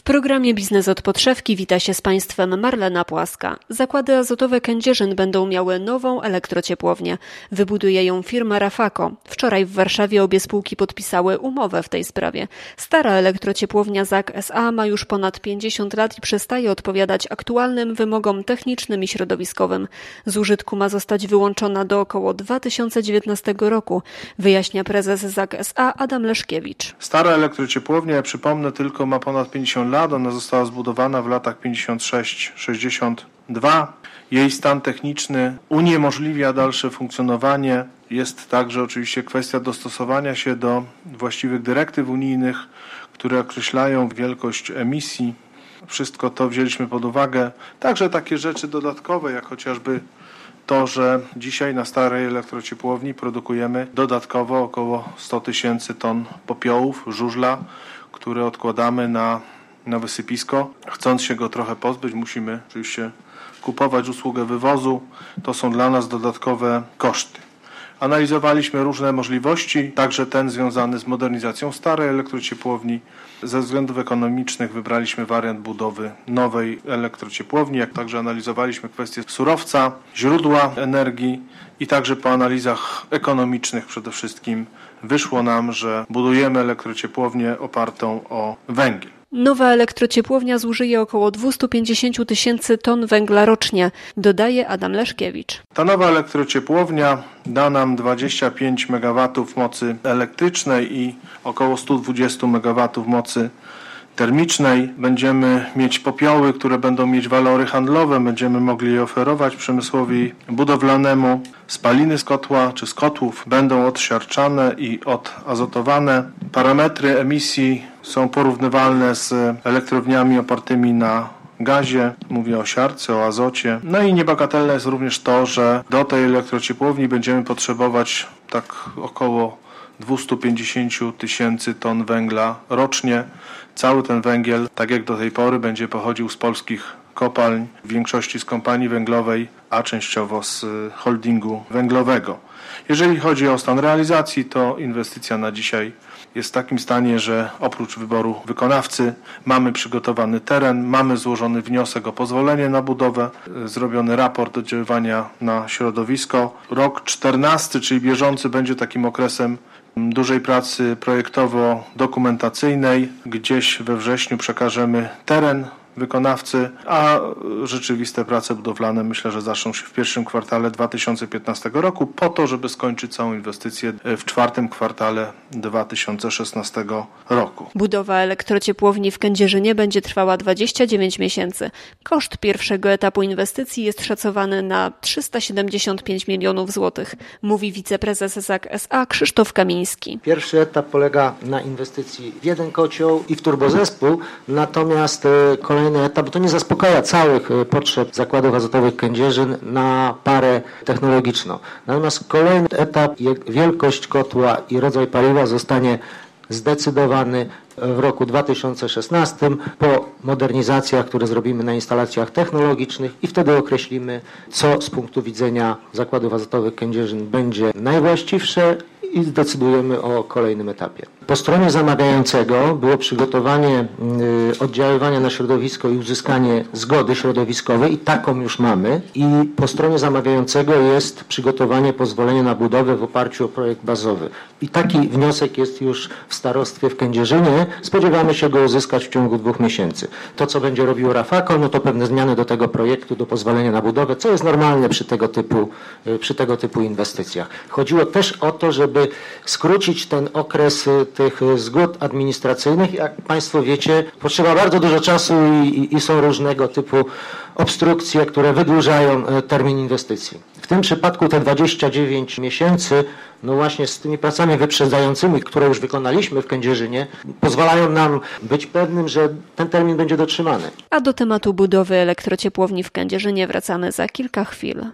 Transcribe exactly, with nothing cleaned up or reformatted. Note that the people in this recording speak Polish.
programie Biznes od podszewki wita się z Państwem Marlena Płaska. Zakłady azotowe Kędzierzyn będą miały nową elektrociepłownię. Wybuduje ją firma Rafako. Wczoraj w Warszawie obie spółki podpisały umowę w tej sprawie. Stara elektrociepłownia Z A K S A ma już ponad pięćdziesiąt lat i przestaje odpowiadać aktualnym wymogom technicznym i środowiskowym. Z użytku ma zostać wyłączona do około dwa tysiące dziewiętnastego roku, wyjaśnia prezes Z A K S A Adam Leszkiewicz. Stara elektrociepłownia, ja przypomnę, tylko ma ponad pięćdziesiąt lat. Ona została zbudowana w latach pięćdziesiąt sześć sześćdziesiąt dwa. Jej stan techniczny uniemożliwia dalsze funkcjonowanie. Jest także oczywiście kwestia dostosowania się do właściwych dyrektyw unijnych, które określają wielkość emisji. Wszystko to wzięliśmy pod uwagę. Także takie rzeczy dodatkowe, jak chociażby to, że dzisiaj na starej elektrociepłowni produkujemy dodatkowo około sto tysięcy ton popiołów, żużla, które odkładamy na, na wysypisko. Chcąc się go trochę pozbyć, musimy oczywiście kupować usługę wywozu. To są dla nas dodatkowe koszty. Analizowaliśmy różne możliwości, także ten związany z modernizacją starej elektrociepłowni. Ze względów ekonomicznych wybraliśmy wariant budowy nowej elektrociepłowni, jak także analizowaliśmy kwestię surowca, źródła energii i także po analizach ekonomicznych przede wszystkim wyszło nam, że budujemy elektrociepłownię opartą o węgiel. Nowa elektrociepłownia zużyje około dwieście pięćdziesiąt tysięcy ton węgla rocznie, dodaje Adam Leszkiewicz. Ta nowa elektrociepłownia da nam dwadzieścia pięć megawatów mocy elektrycznej i około sto dwadzieścia megawatów mocy termicznej. Będziemy mieć popioły, które będą mieć walory handlowe, będziemy mogli je oferować przemysłowi budowlanemu. Spaliny z kotła czy z kotłów będą odsiarczane i odazotowane. Parametry emisji są porównywalne z elektrowniami opartymi na gazie, mówię o siarce, o azocie. No i niebagatelne jest również to, że do tej elektrociepłowni będziemy potrzebować tak około dwieście pięćdziesiąt tysięcy ton węgla rocznie. Cały ten węgiel, tak jak do tej pory, będzie pochodził z polskich kopalń, w większości z kompanii węglowej, a częściowo z holdingu węglowego. Jeżeli chodzi o stan realizacji, to inwestycja na dzisiaj jest w takim stanie, że oprócz wyboru wykonawcy mamy przygotowany teren, mamy złożony wniosek o pozwolenie na budowę, zrobiony raport oddziaływania na środowisko. Rok czternasty, czyli bieżący, będzie takim okresem dużej pracy projektowo-dokumentacyjnej. Gdzieś we wrześniu przekażemy teren wykonawcy, a rzeczywiste prace budowlane myślę, że zaczną się w pierwszym kwartale dwa tysiące piętnastego roku po to, żeby skończyć całą inwestycję w czwartym kwartale dwa tysiące szesnastego roku. Budowa elektrociepłowni w Kędzierzynie będzie trwała dwadzieścia dziewięć miesięcy. Koszt pierwszego etapu inwestycji jest szacowany na trzysta siedemdziesiąt pięć milionów złotych, mówi wiceprezes Z A K S A Krzysztof Kamiński. Pierwszy etap polega na inwestycji w jeden kocioł i w turbozespół, natomiast kolejny etap to nie zaspokaja całych potrzeb zakładów azotowych Kędzierzyn na parę technologiczną. Natomiast kolejny etap, wielkość kotła i rodzaj paliwa zostanie zdecydowany w roku dwa tysiące szesnastym po modernizacjach, które zrobimy na instalacjach technologicznych i wtedy określimy, co z punktu widzenia zakładów azotowych Kędzierzyn będzie najwłaściwsze i zdecydujemy o kolejnym etapie. Po stronie zamawiającego było przygotowanie y, oddziaływania na środowisko i uzyskanie zgody środowiskowej i taką już mamy. I po stronie zamawiającego jest przygotowanie pozwolenia na budowę w oparciu o projekt bazowy. I taki wniosek jest już w starostwie w Kędzierzynie. Spodziewamy się go uzyskać w ciągu dwóch miesięcy. To, co będzie robiło Rafako, no to pewne zmiany do tego projektu, do pozwolenia na budowę, co jest normalne przy tego typu, y, przy tego typu inwestycjach. Chodziło też o to, żeby skrócić ten okres tych zgód administracyjnych. Jak Państwo wiecie, potrzeba bardzo dużo czasu i, i, i są różnego typu obstrukcje, które wydłużają termin inwestycji. W tym przypadku te dwadzieścia dziewięć miesięcy, no właśnie z tymi pracami wyprzedzającymi, które już wykonaliśmy w Kędzierzynie, pozwalają nam być pewnym, że ten termin będzie dotrzymany. A do tematu budowy elektrociepłowni w Kędzierzynie wracamy za kilka chwil.